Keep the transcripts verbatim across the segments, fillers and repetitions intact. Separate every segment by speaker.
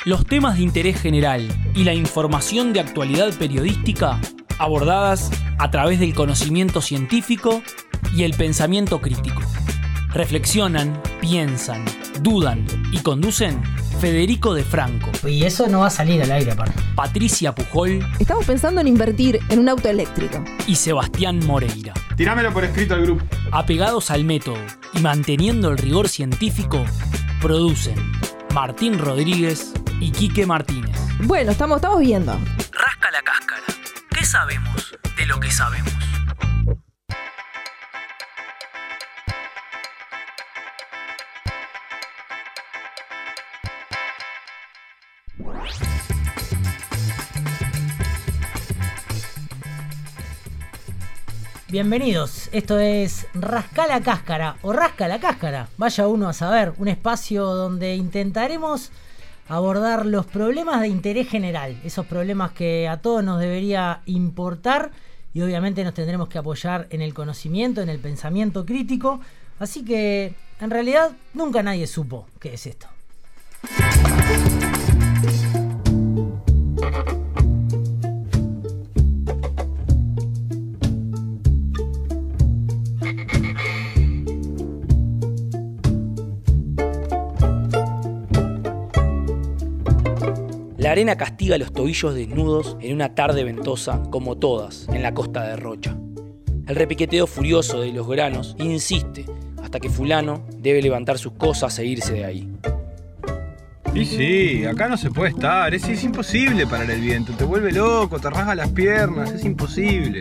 Speaker 1: Los temas de interés general y la información de actualidad periodística abordadas a través del conocimiento científico y el pensamiento crítico. Reflexionan, piensan, dudan y conducen Federico de Franco.
Speaker 2: Y eso no va a salir al aire, aparte.
Speaker 1: Patricia Pujol.
Speaker 3: Estamos pensando en invertir en un auto eléctrico.
Speaker 1: Y Sebastián Moreira.
Speaker 4: Tirámelo por escrito al grupo.
Speaker 1: Apegados al método y manteniendo el rigor científico, producen Martín Rodríguez y Quique Martínez.
Speaker 3: Bueno, estamos, estamos viendo.
Speaker 1: Rasca la cáscara. ¿Qué sabemos de lo que sabemos?
Speaker 2: Bienvenidos, esto es Rasca la Cáscara o Rasca la Cáscara, vaya uno a saber, un espacio donde intentaremos abordar los problemas de interés general, esos problemas que a todos nos debería importar y obviamente nos tendremos que apoyar en el conocimiento, en el pensamiento crítico, así que en realidad nunca nadie supo qué es esto.
Speaker 1: La arena castiga los tobillos desnudos en una tarde ventosa, como todas, en la costa de Rocha. El repiqueteo furioso de los granos insiste hasta que fulano debe levantar sus cosas e irse de ahí.
Speaker 4: Y sí, acá no se puede estar, es, es imposible parar el viento, te vuelve loco, te rasga las piernas, es imposible.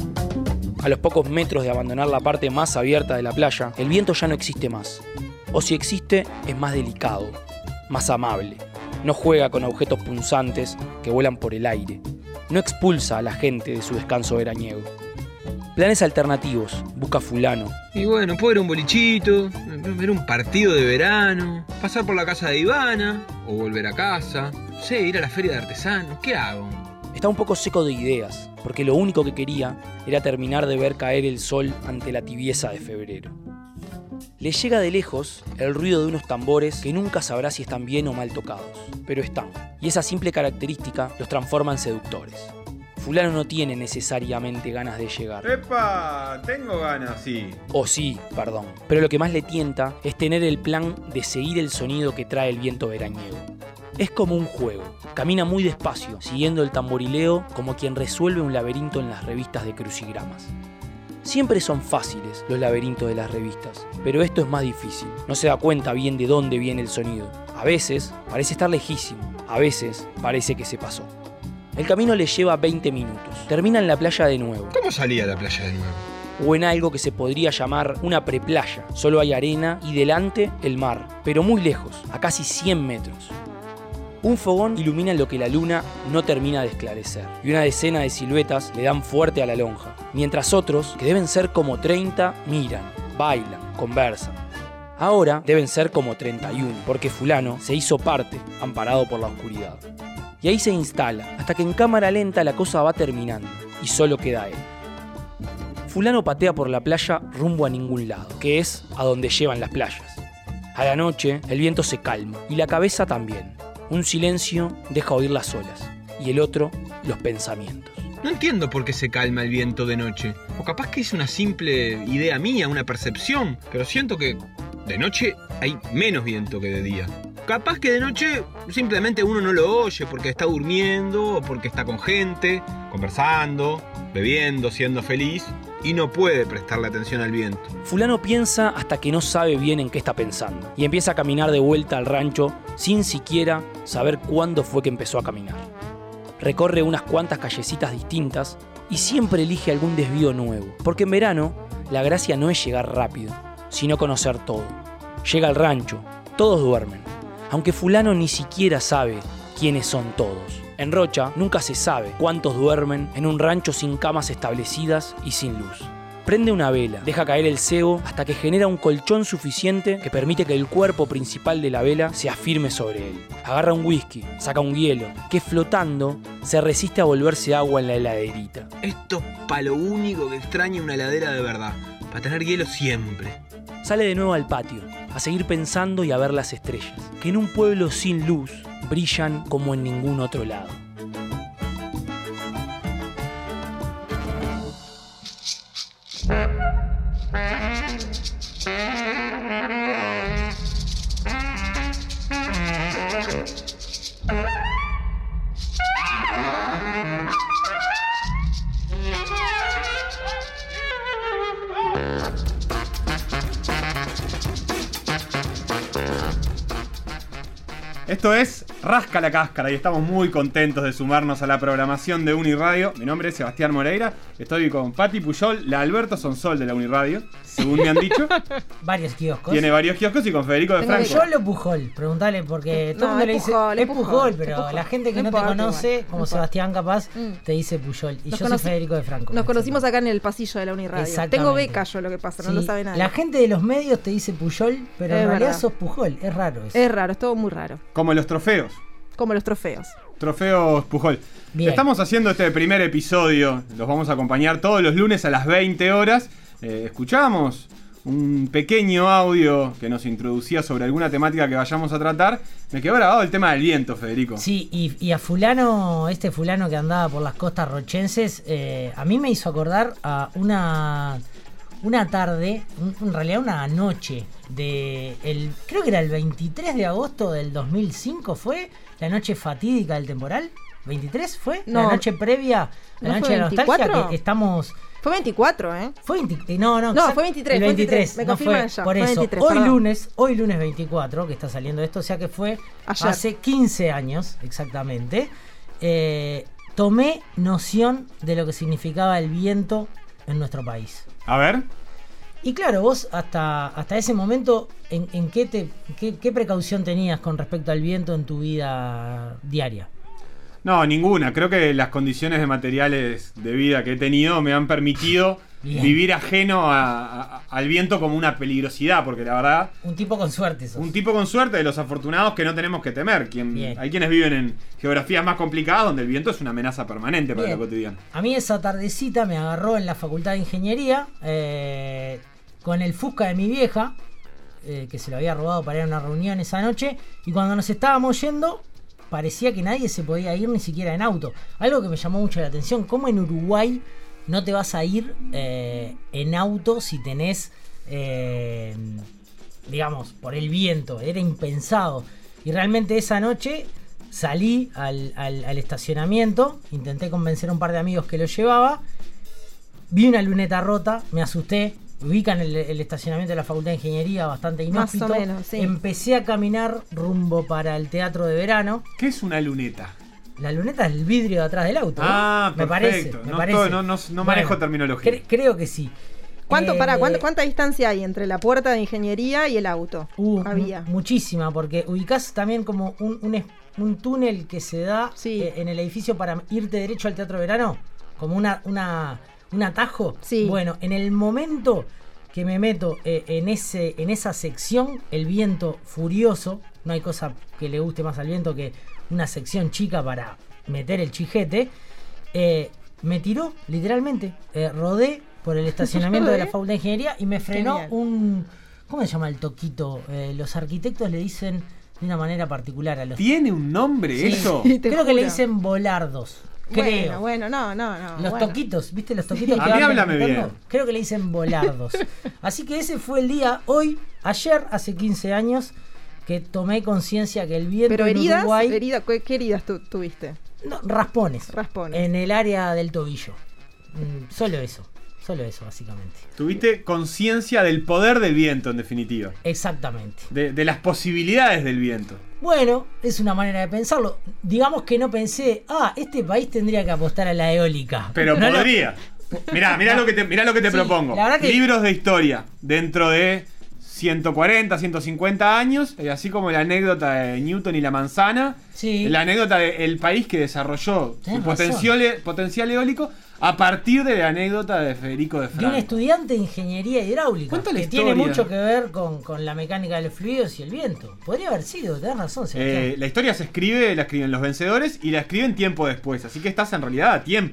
Speaker 1: A los pocos metros de abandonar la parte más abierta de la playa, el viento ya no existe más. O si existe, es más delicado, más amable. No juega con objetos punzantes que vuelan por el aire. No expulsa a la gente de su descanso veraniego. Planes alternativos, busca fulano.
Speaker 4: Y bueno, puedo ir a un bolichito, ver un partido de verano, pasar por la casa de Ivana, o volver a casa, no sé, ir a la feria de artesanos, ¿qué hago?
Speaker 1: Está un poco seco de ideas, porque lo único que quería era terminar de ver caer el sol ante la tibieza de febrero. Le llega de lejos el ruido de unos tambores que nunca sabrá si están bien o mal tocados, pero están, y esa simple característica los transforma en seductores. Fulano no tiene necesariamente ganas de llegar.
Speaker 4: ¡Epa! Tengo ganas, sí.
Speaker 1: O sí, perdón. Pero lo que más le tienta es tener el plan de seguir el sonido que trae el viento veraniego. Es como un juego. Camina muy despacio, siguiendo el tamborileo como quien resuelve un laberinto en las revistas de crucigramas. Siempre son fáciles los laberintos de las revistas, pero esto es más difícil. No se da cuenta bien de dónde viene el sonido. A veces parece estar lejísimo, a veces parece que se pasó. El camino le lleva veinte minutos. Termina en la playa de nuevo.
Speaker 4: ¿Cómo salía la playa de nuevo?
Speaker 1: O en algo que se podría llamar una preplaya. Solo hay arena y delante el mar, pero muy lejos, a casi cien metros. Un fogón ilumina lo que la luna no termina de esclarecer, y una decena de siluetas le dan fuerte a la lonja, mientras otros, que deben ser como treinta, miran, bailan, conversan. Ahora deben ser como treinta y uno, porque fulano se hizo parte, amparado por la oscuridad. Y ahí se instala, hasta que en cámara lenta la cosa va terminando, y solo queda él. Fulano patea por la playa rumbo a ningún lado, que es a donde llevan las playas. A la noche, el viento se calma, y la cabeza también. Un silencio deja oír las olas, y el otro, los pensamientos.
Speaker 4: No entiendo por qué se calma el viento de noche. O capaz que es una simple idea mía, una percepción. Pero siento que de noche hay menos viento que de día. Capaz que de noche simplemente uno no lo oye porque está durmiendo o porque está con gente, conversando, bebiendo, siendo feliz, y no puede prestarle atención al viento.
Speaker 1: Fulano piensa hasta que no sabe bien en qué está pensando y empieza a caminar de vuelta al rancho sin siquiera saber cuándo fue que empezó a caminar. Recorre unas cuantas callecitas distintas y siempre elige algún desvío nuevo, porque en verano la gracia no es llegar rápido, sino conocer todo. Llega al rancho, todos duermen, aunque fulano ni siquiera sabe quiénes son todos. En Rocha nunca se sabe cuántos duermen en un rancho sin camas establecidas y sin luz. Prende una vela, deja caer el cebo hasta que genera un colchón suficiente que permite que el cuerpo principal de la vela se afirme sobre él. Agarra un whisky, saca un hielo, que flotando se resiste a volverse agua en la heladerita.
Speaker 4: Esto es pa' lo único que extraña una heladera de verdad, para tener hielo siempre.
Speaker 1: Sale de nuevo al patio, a seguir pensando y a ver las estrellas, que en un pueblo sin luz brillan como en ningún otro lado.
Speaker 5: Esto es Rasca la Cáscara y estamos muy contentos de sumarnos a la programación de Uniradio. Mi nombre es Sebastián Moreira, estoy con Pati Puyol, la Alberto Sonsol de la Uniradio, según me han dicho.
Speaker 2: Varios kioscos.
Speaker 5: Tiene varios kioscos y con Federico de Franco.
Speaker 2: ¿Puyol o Pujol? Preguntale, porque todo el
Speaker 3: No,
Speaker 2: mundo
Speaker 3: es
Speaker 2: le dice
Speaker 3: Pujol,
Speaker 2: es
Speaker 3: es
Speaker 2: Pujol,
Speaker 3: Pujol,
Speaker 2: pero
Speaker 3: es Pujol.
Speaker 2: la gente que
Speaker 3: No
Speaker 2: no, te
Speaker 3: importa
Speaker 2: conoce,
Speaker 3: igual,
Speaker 2: como
Speaker 3: no
Speaker 2: Sebastián capaz,
Speaker 3: Mm.
Speaker 2: te dice Pujol. Y
Speaker 3: Nos
Speaker 2: yo
Speaker 3: conoci-
Speaker 2: soy Federico de Franco.
Speaker 3: Nos conocimos acá en el pasillo de la Uniradio.
Speaker 2: Exactamente.
Speaker 3: Tengo beca yo, lo que pasa, no
Speaker 2: Sí,
Speaker 3: lo sabe nadie.
Speaker 2: La gente de los medios te dice Pujol, pero
Speaker 3: Es
Speaker 2: en realidad
Speaker 3: verdad.
Speaker 2: sos Pujol. Es raro eso.
Speaker 3: Es raro, es todo muy raro.
Speaker 5: Como los trofeos.
Speaker 3: Como los trofeos.
Speaker 5: Trofeos Pujol.
Speaker 2: Bien.
Speaker 5: Estamos haciendo este primer episodio. Los vamos a acompañar todos los lunes a las veinte horas. Eh, escuchamos un pequeño audio que nos introducía sobre alguna temática que vayamos a tratar. Me quedó grabado el tema del viento, Federico.
Speaker 2: Sí, y, y a fulano, este fulano que andaba por las costas rochenses, eh, a mí me hizo acordar a una, una tarde, un- en realidad una noche, de el, creo que era el veintitrés de agosto del dos mil cinco, ¿fue? La noche fatídica del temporal. ¿veintitrés fue?
Speaker 3: No.
Speaker 2: La noche previa a la
Speaker 3: ¿No
Speaker 2: noche
Speaker 3: fue
Speaker 2: de la nostalgia,
Speaker 3: veinticuatro?
Speaker 2: que estamos...
Speaker 3: Fue veinticuatro, ¿eh?
Speaker 2: Fue veintitrés, no, no,
Speaker 3: No,
Speaker 2: exact-
Speaker 3: fue veintitrés,
Speaker 2: el
Speaker 3: fue
Speaker 2: veintitrés,
Speaker 3: veintitrés, me
Speaker 2: no
Speaker 3: confirman
Speaker 2: fue,
Speaker 3: ya,
Speaker 2: por
Speaker 3: fue
Speaker 2: eso,
Speaker 3: veintitrés,
Speaker 2: hoy
Speaker 3: perdón.
Speaker 2: lunes, hoy lunes veinticuatro, que está saliendo esto, o sea que fue
Speaker 3: Ayer.
Speaker 2: hace quince años, exactamente, eh, tomé noción de lo que significaba el viento en nuestro país.
Speaker 5: A ver.
Speaker 2: Y claro, vos hasta, hasta ese momento, ¿en, en qué, te, qué, qué precaución tenías con respecto al viento en tu vida diaria?
Speaker 5: No, ninguna. Creo que las condiciones de materiales de vida que he tenido me han permitido
Speaker 2: Bien.
Speaker 5: vivir ajeno a- a- al viento como una peligrosidad, porque la verdad,
Speaker 2: Un tipo con suerte sos.
Speaker 5: un tipo con suerte de los afortunados que no tenemos que temer. Quien,
Speaker 2: Bien.
Speaker 5: hay quienes viven en geografías más complicadas donde el viento es una amenaza permanente para
Speaker 2: Bien.
Speaker 5: lo cotidiano.
Speaker 2: A mí esa tardecita me agarró en la facultad de ingeniería eh, con el Fusca de mi vieja, eh, que se lo había robado para ir a una reunión esa noche, y cuando nos estábamos yendo parecía que nadie se podía ir ni siquiera en auto. Algo que me llamó mucho la atención, cómo en Uruguay no te vas a ir eh, en auto si tenés, eh, digamos, por el viento. Era impensado. Y realmente esa noche salí al, al- al estacionamiento, intenté convencer a un par de amigos que lo llevaba, vi una luneta rota, me asusté. Ubican el, el estacionamiento de la Facultad de Ingeniería, bastante
Speaker 3: Más
Speaker 2: inhóspito.
Speaker 3: o menos, sí.
Speaker 2: Empecé a caminar rumbo para el teatro de verano.
Speaker 5: ¿Qué es una luneta?
Speaker 2: La luneta es el vidrio de atrás del auto, ¿no?
Speaker 5: Ah,
Speaker 2: me
Speaker 5: perfecto.
Speaker 2: parece. Me
Speaker 5: No
Speaker 2: parece.
Speaker 5: todo- no- no- no manejo terminología.
Speaker 2: cre- creo que sí.
Speaker 3: ¿Cuánto,
Speaker 2: Eh,
Speaker 3: pará, ¿cuánto- ¿Cuánta distancia hay entre la puerta de ingeniería y el auto?
Speaker 2: Uh,
Speaker 3: Había.
Speaker 2: mu- muchísima, porque ubicás también como un, un, es- un túnel que se da
Speaker 3: Sí.
Speaker 2: eh, en el edificio para irte derecho al Teatro de Verano, como una, una, un atajo.
Speaker 3: Sí.
Speaker 2: Bueno, en el momento que me meto eh, en, ese, en esa sección, el viento furioso, no hay cosa que le guste más al viento que una sección chica para meter el chijete, eh, me tiró literalmente, eh, rodé por el estacionamiento de la
Speaker 3: Rodé.
Speaker 2: Facultad de Ingeniería y me frenó
Speaker 3: Genial.
Speaker 2: un... ¿Cómo se llama el toquito? Eh, los arquitectos le dicen de una manera particular a los...
Speaker 5: ¿Tiene un nombre
Speaker 2: Sí.
Speaker 5: eso?
Speaker 3: Sí. Te
Speaker 2: Creo que le
Speaker 3: juro.
Speaker 2: dicen volardos. Creo.
Speaker 3: Bueno, bueno, no, no, no.
Speaker 2: Los
Speaker 3: bueno.
Speaker 2: toquitos, ¿viste? Los toquitos
Speaker 5: A
Speaker 2: que
Speaker 5: mí
Speaker 2: van
Speaker 5: háblame
Speaker 2: levantando.
Speaker 5: bien.
Speaker 2: Creo que le dicen volardos. Así que ese fue el día, hoy, ayer, hace quince años, que tomé conciencia que el viento
Speaker 3: Pero
Speaker 2: en
Speaker 3: heridas,
Speaker 2: Uruguay...
Speaker 3: herida- ¿qué, qué heridas tu- tuviste?
Speaker 2: No, raspones.
Speaker 3: Raspones.
Speaker 2: En el área del tobillo. Mm, solo eso. Solo eso, básicamente.
Speaker 5: Tuviste conciencia del poder del viento, en definitiva.
Speaker 2: Exactamente.
Speaker 5: De, de las posibilidades del viento.
Speaker 2: Bueno, es una manera de pensarlo. Digamos que no pensé, ah, este país tendría que apostar a la eólica.
Speaker 5: Pero
Speaker 2: No lo-
Speaker 5: podría. Mirá, mirá lo que te, mirá lo que te
Speaker 2: Sí,
Speaker 5: propongo.
Speaker 2: la verdad que-
Speaker 5: Libros de historia dentro de ciento cuarenta, ciento cincuenta años, eh, así como la anécdota de Newton y la manzana,
Speaker 2: Sí.
Speaker 5: la anécdota del país que desarrolló
Speaker 2: Tenés
Speaker 5: su potencial, e- potencial eólico a partir de la anécdota de Federico de
Speaker 2: De un
Speaker 5: Franco.
Speaker 2: estudiante de ingeniería hidráulica.
Speaker 5: Cuenta la
Speaker 2: que tiene
Speaker 5: historia.
Speaker 2: mucho que ver con, con la mecánica de los fluidos y el viento. Podría haber sido, tenés razón, Sebastián.
Speaker 5: Eh, la historia se escribe, la escriben los vencedores y la escriben tiempo después, así que estás en realidad a tiempo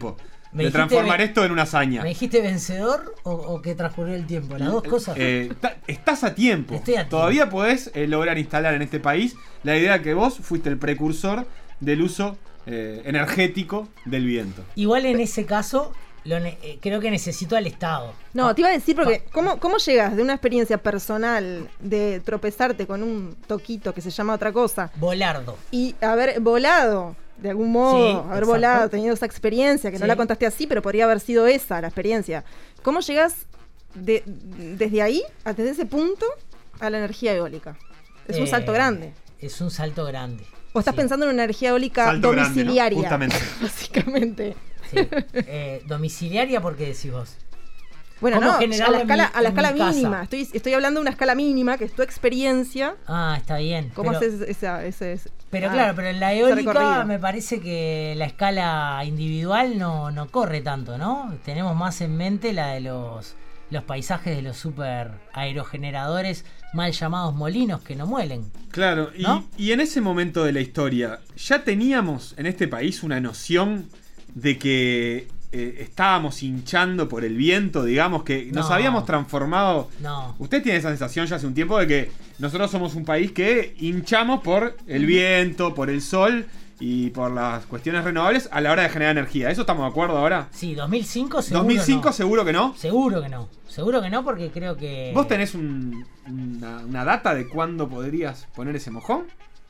Speaker 2: Me
Speaker 5: de
Speaker 2: dijiste
Speaker 5: transformar
Speaker 2: ve-
Speaker 5: esto en una hazaña.
Speaker 2: ¿Me dijiste vencedor o, o que transcurrió el tiempo? Las dos cosas.
Speaker 5: Eh, ta- estás a tiempo.
Speaker 2: Estoy a tiempo.
Speaker 5: Todavía podés eh, lograr instalar en este país la idea que vos fuiste el precursor del uso eh, energético del viento.
Speaker 2: Igual en ese caso, lo ne- eh, creo que necesito al Estado.
Speaker 3: No, te iba a decir porque ¿cómo, ¿cómo llegas de una experiencia personal de tropezarte con un toquito que se llama otra cosa
Speaker 2: Volardo.
Speaker 3: y haber volado de algún modo,
Speaker 2: Sí,
Speaker 3: haber
Speaker 2: exacto.
Speaker 3: volado, tenido esa experiencia, que no
Speaker 2: Sí.
Speaker 3: la contaste así, pero podría haber sido esa la experiencia? ¿Cómo llegas de, desde ahí, a- desde ese punto, a la energía eólica? Es un
Speaker 2: Eh,
Speaker 3: salto grande.
Speaker 2: Es un salto grande.
Speaker 3: ¿O estás
Speaker 2: Sí,
Speaker 3: pensando en una energía eólica
Speaker 5: Salto grande, ¿no?
Speaker 3: domiciliaria?
Speaker 5: Justamente.
Speaker 3: Básicamente.
Speaker 2: sí. Eh, domiciliaria, ¿por qué decís vos?
Speaker 3: Bueno,
Speaker 2: ¿Cómo
Speaker 3: no, a
Speaker 2: generarla
Speaker 3: la
Speaker 2: en
Speaker 3: escala,
Speaker 2: mi-
Speaker 3: a la
Speaker 2: en mi
Speaker 3: escala
Speaker 2: casa?
Speaker 3: mínima. Estoy, estoy hablando de una escala mínima, que es tu experiencia.
Speaker 2: Ah, está bien.
Speaker 3: ¿Cómo
Speaker 2: pero,
Speaker 3: haces esa, ese, ese-
Speaker 2: pero
Speaker 3: ah,
Speaker 2: claro, pero en la
Speaker 3: ese
Speaker 2: eólica
Speaker 3: recorrido?
Speaker 2: me parece que la escala individual no, no corre tanto, ¿no? Tenemos más en mente la de los, los paisajes de los super aerogeneradores mal llamados molinos que no muelen.
Speaker 5: Claro, y,
Speaker 2: ¿No?
Speaker 5: y en ese momento de la historia, ¿ya teníamos en este país una noción de que eh, estábamos hinchando por el viento, digamos, que nos
Speaker 2: No.
Speaker 5: habíamos transformado?
Speaker 2: No.
Speaker 5: Usted tiene esa sensación ya hace un tiempo de que nosotros somos un país que hinchamos por el viento, por el sol y por las cuestiones renovables a la hora de generar energía. ¿Eso estamos de acuerdo ahora?
Speaker 2: Sí, dos mil cinco seguro
Speaker 5: ¿dos mil cinco
Speaker 2: no.
Speaker 5: seguro que no?
Speaker 2: Seguro que no. Seguro que no porque creo que...
Speaker 5: ¿Vos tenés un- una, una data de cuándo podrías poner ese mojón?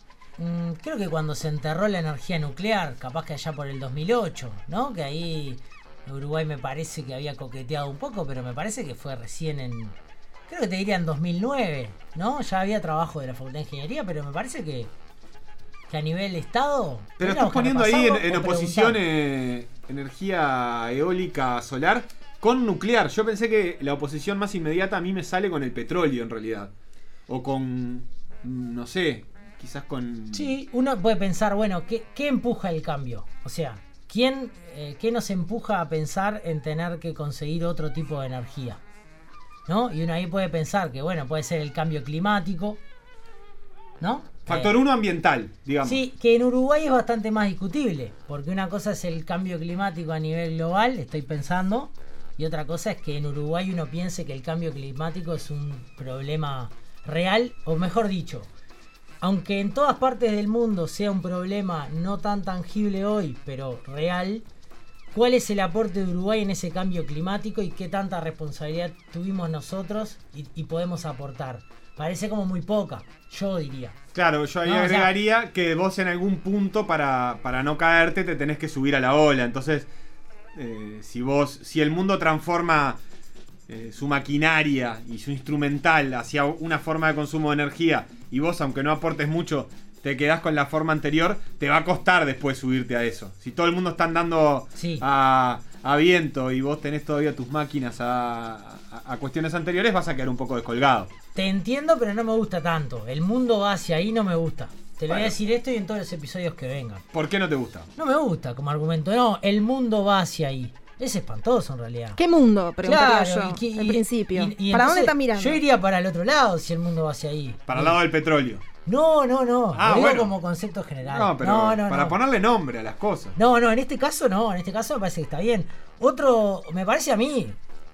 Speaker 2: Mm, creo que cuando se enterró la energía nuclear, capaz que allá por el dos mil ocho, ¿no? Que ahí Uruguay me parece que había coqueteado un poco, pero me parece que fue recién en... Creo que te diría en dos mil nueve, ¿no? Ya había trabajo de la Facultad de Ingeniería, pero me parece que, que a nivel Estado...
Speaker 5: Pero
Speaker 2: tendríamos
Speaker 5: estás
Speaker 2: que
Speaker 5: poniendo ahí en,
Speaker 2: repasarlo
Speaker 5: en
Speaker 2: o
Speaker 5: oposición
Speaker 2: preguntar.
Speaker 5: eh, energía eólica solar con nuclear. Yo pensé que la oposición más inmediata a mí me sale con el petróleo en realidad. O con, mm, no sé, quizás con...
Speaker 2: Sí, uno puede pensar, bueno, ¿qué, qué empuja el cambio? O sea, ¿quién, eh, ¿qué nos empuja a pensar en tener que conseguir otro tipo de energía? ¿No? Y uno ahí puede pensar que, bueno, puede ser el cambio climático, ¿no?
Speaker 5: Factor
Speaker 2: Eh,
Speaker 5: uno ambiental, digamos.
Speaker 2: Sí, que en Uruguay es bastante más discutible, porque una cosa es el cambio climático a nivel global, estoy pensando, y otra cosa es que en Uruguay uno piense que el cambio climático es un problema real, o mejor dicho, aunque en todas partes del mundo sea un problema no tan tangible hoy, pero real, ¿cuál es el aporte de Uruguay en ese cambio climático y qué tanta responsabilidad tuvimos nosotros y, y podemos aportar? Parece como muy poca, yo diría.
Speaker 5: Claro, yo ahí
Speaker 2: No, o sea-
Speaker 5: agregaría que vos en algún punto para, para no caerte te tenés que subir a la ola. Entonces, eh, si vos, si el mundo transforma eh, su maquinaria y su instrumental hacia una forma de consumo de energía y vos, aunque no aportes mucho, te quedás con la forma anterior, te va a costar después subirte a eso. Si todo el mundo está andando
Speaker 2: Sí.
Speaker 5: a, a viento y vos tenés todavía tus máquinas a, a- a cuestiones anteriores, vas a quedar un poco descolgado.
Speaker 2: Te entiendo, pero no me gusta tanto. El mundo va hacia ahí, no me gusta. Te lo voy
Speaker 5: Bueno.
Speaker 2: a decir esto y en todos los episodios que vengan.
Speaker 5: ¿Por qué no te gusta?
Speaker 2: No me gusta como argumento. No, el mundo va hacia ahí. Es espantoso en realidad.
Speaker 3: ¿Qué mundo? Preguntaría
Speaker 2: Claro,
Speaker 3: yo,
Speaker 2: y que-
Speaker 3: en
Speaker 2: y-
Speaker 3: principio.
Speaker 2: y- y
Speaker 3: ¿Para
Speaker 2: entonces
Speaker 3: dónde estás mirando?
Speaker 2: Yo iría para el otro lado si el mundo va hacia ahí.
Speaker 5: Para el lado del petróleo.
Speaker 2: No, no, no.
Speaker 5: Ah,
Speaker 2: lo digo
Speaker 5: bueno.
Speaker 2: como concepto general.
Speaker 5: No, pero
Speaker 2: no, no,
Speaker 5: para
Speaker 2: no.
Speaker 5: ponerle nombre a las cosas.
Speaker 2: No, no, en este caso no. En este caso me parece que está bien. Otro, me parece a mí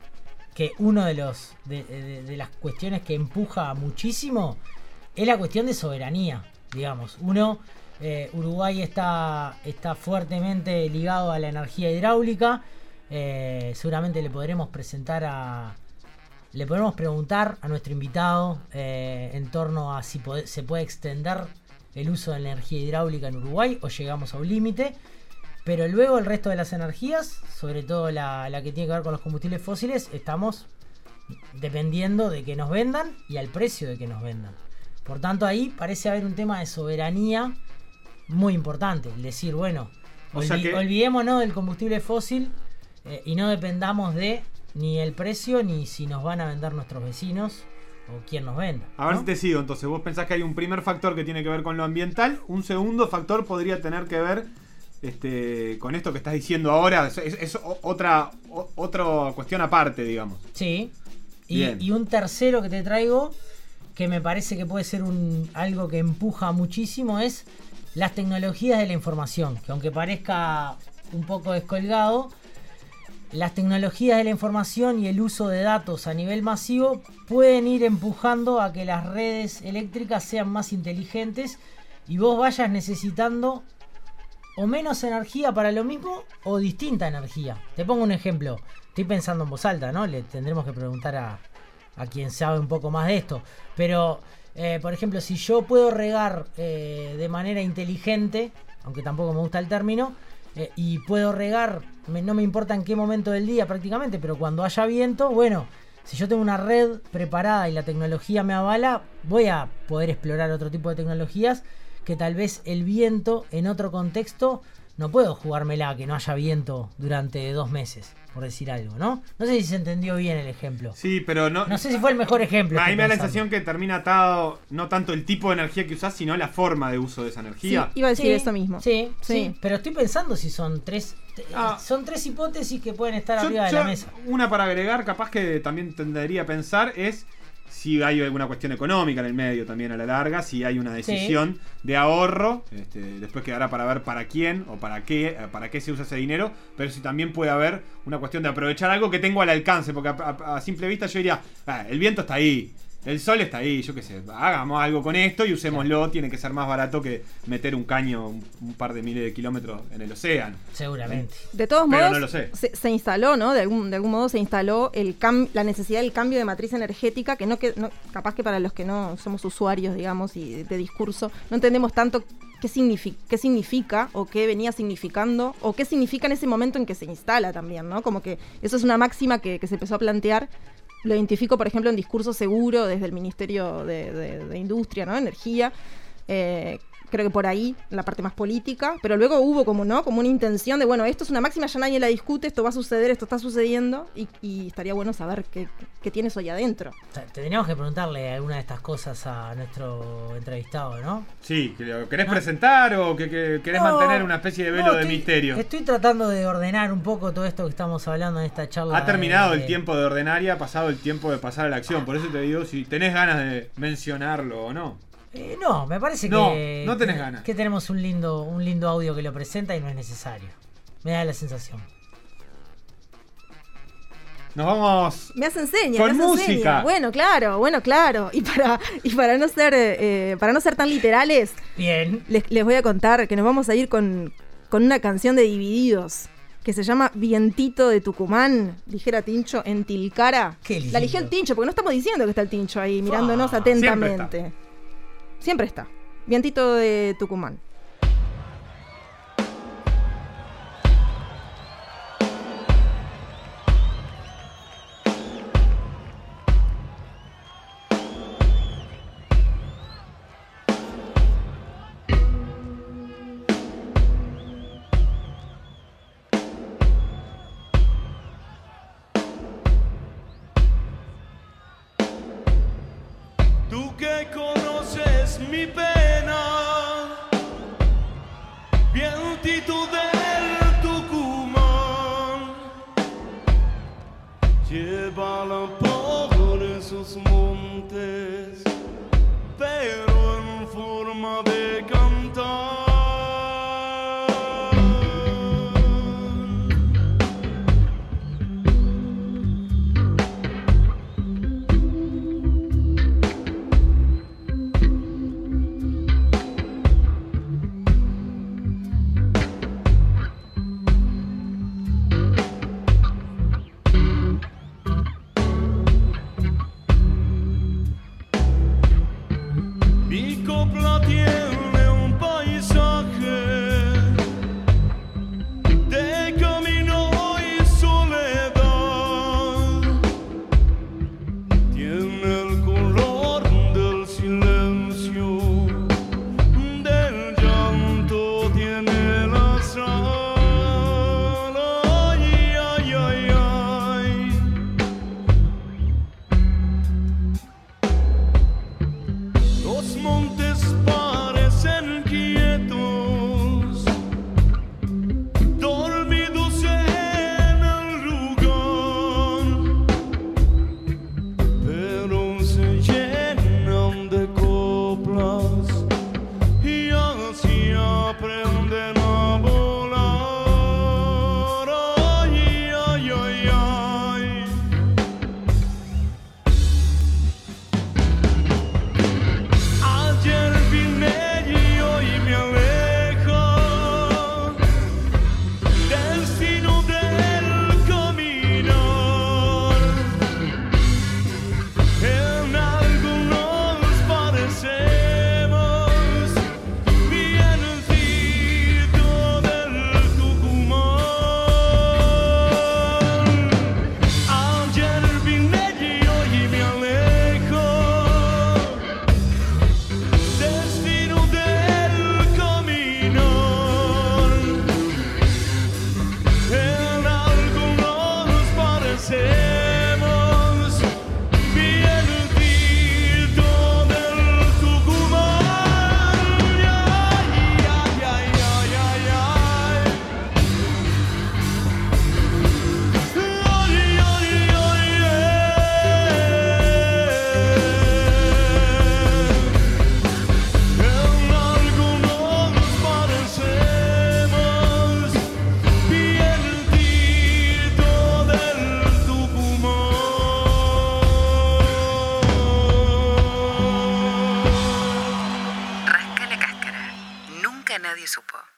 Speaker 2: que uno de los de, de- de las cuestiones que empuja muchísimo es la cuestión de soberanía, digamos. Uno, eh, Uruguay está, está fuertemente ligado a la energía hidráulica. Eh, seguramente le podremos presentar a... Le podemos preguntar a nuestro invitado eh, en torno a si pode- se puede extender el uso de la energía hidráulica en Uruguay o llegamos a un límite. Pero luego el resto de las energías, sobre todo la, la que tiene que ver con los combustibles fósiles, estamos dependiendo de que nos vendan y al precio de que nos vendan. Por tanto, ahí parece haber un tema de soberanía muy importante. El decir, bueno,
Speaker 5: O sea
Speaker 2: olvi-
Speaker 5: que-
Speaker 2: olvidémonos del combustible fósil eh, y no dependamos de ni el precio ni si nos van a vender nuestros vecinos o quién nos venda.
Speaker 5: A ver
Speaker 2: ¿no?
Speaker 5: si te sigo. Entonces, vos pensás que hay un primer factor que tiene que ver con lo ambiental. Un segundo factor podría tener que ver este, con esto que estás diciendo ahora. Es, es- es o- otra, o- otra cuestión aparte, digamos.
Speaker 2: Sí. Y,
Speaker 5: Bien.
Speaker 2: y un tercero que te traigo, que me parece que puede ser un, algo que empuja muchísimo, es las tecnologías de la información. Que aunque parezca un poco descolgado, las tecnologías de la información y el uso de datos a nivel masivo pueden ir empujando a que las redes eléctricas sean más inteligentes y vos vayas necesitando o menos energía para lo mismo o distinta energía. Te pongo un ejemplo. Estoy pensando en voz alta, ¿no? Le tendremos que preguntar a, a quien sabe un poco más de esto. Pero, eh, por ejemplo, si yo puedo regar eh, de manera inteligente, aunque tampoco me gusta el término, eh, y puedo regar, me, no me importa en qué momento del día prácticamente, pero cuando haya viento, bueno, si yo tengo una red preparada y la tecnología me avala, voy a poder explorar otro tipo de tecnologías que tal vez el viento en otro contexto no puedo jugármela que no haya viento durante dos meses, por decir algo, ¿no? No sé si se entendió bien el ejemplo.
Speaker 5: Sí, pero no...
Speaker 2: No sé si fue el mejor ejemplo.
Speaker 5: A mí me da la
Speaker 2: pensando.
Speaker 5: sensación que termina atado no tanto el tipo de energía que usás, sino la forma de uso de esa
Speaker 3: Sí,
Speaker 5: energía.
Speaker 3: iba a decir
Speaker 2: Sí,
Speaker 3: eso mismo.
Speaker 2: Sí, sí,
Speaker 3: Sí.
Speaker 2: pero estoy pensando si son tres
Speaker 5: Ah.
Speaker 2: son tres hipótesis que pueden estar
Speaker 5: Yo-
Speaker 2: arriba de
Speaker 5: yo-
Speaker 2: la mesa.
Speaker 5: Una para agregar, capaz que también tendería a pensar, es si hay alguna cuestión económica en el medio también a la larga, si hay una decisión de ahorro, este, después quedará para ver para quién o para qué, para qué se usa ese dinero, pero si también puede haber una cuestión de aprovechar algo que tengo al alcance, porque a, a- a simple vista yo diría, ah, el viento está ahí, el sol está ahí, yo qué sé, hagamos algo con esto y usémoslo, tiene que ser más barato que meter un caño un, un par de miles de kilómetros en el océano.
Speaker 2: Seguramente.
Speaker 3: De todos
Speaker 5: Pero
Speaker 3: modos,
Speaker 5: no lo sé.
Speaker 3: Se, se instaló, ¿no? De algún, de algún modo se instaló el cam- la necesidad del cambio de matriz energética, que no que no, capaz que para los que no somos usuarios, digamos, y de discurso, no entendemos tanto qué, signifi- qué significa o qué venía significando o qué significa en ese momento en que se instala también, ¿no? Como que eso es una máxima que, que se empezó a plantear. Lo identifico, por ejemplo, en Discurso Seguro desde el Ministerio de, de- de Industria, ¿no? Energía. Eh, creo que por ahí, la parte más política. Pero luego hubo como, ¿no? Como una intención de, bueno, esto es una máxima, ya nadie la discute, esto va a suceder, esto está sucediendo. Y, y estaría bueno saber qué, qué tienes hoy adentro.
Speaker 2: O sea, tendríamos que preguntarle alguna de estas cosas a nuestro entrevistado, ¿no?
Speaker 5: Sí, que lo querés
Speaker 2: No.
Speaker 5: presentar o que, que querés
Speaker 2: No,
Speaker 5: mantener una especie de velo
Speaker 2: no,
Speaker 5: de
Speaker 2: estoy-
Speaker 5: misterio.
Speaker 2: Estoy tratando de ordenar un poco todo esto que estamos hablando en esta charla.
Speaker 5: Ha terminado
Speaker 2: de-
Speaker 5: el tiempo de ordenar y ha pasado el tiempo de pasar a la acción. Por eso te digo si tenés ganas de mencionarlo o no.
Speaker 2: Eh, no, me parece
Speaker 5: No,
Speaker 2: que.
Speaker 5: no tenés ganas.
Speaker 2: Que tenemos un lindo, un lindo audio que lo presenta y no es necesario. Me da la sensación.
Speaker 5: Nos vamos.
Speaker 3: Me hacen señas,
Speaker 5: Con
Speaker 3: me hacen
Speaker 5: música.
Speaker 3: señas. Bueno, claro, bueno, claro. Y para, y para no ser, eh, para no ser tan literales,
Speaker 2: Bien.
Speaker 3: les, les voy a contar que nos vamos a ir con, con una canción de Divididos que se llama Vientito de Tucumán, dijera Tincho, en Tilcara.
Speaker 2: Qué lindo.
Speaker 3: La eligió el Tincho, porque no estamos diciendo que está el Tincho ahí mirándonos
Speaker 2: Ah,
Speaker 3: atentamente. Siempre está. Vientito de Tucumán.
Speaker 6: Tú que conoces mi pena, vientito del Tucumán, llévala por esos montes, pero en forma de cantar.
Speaker 7: nadie supo.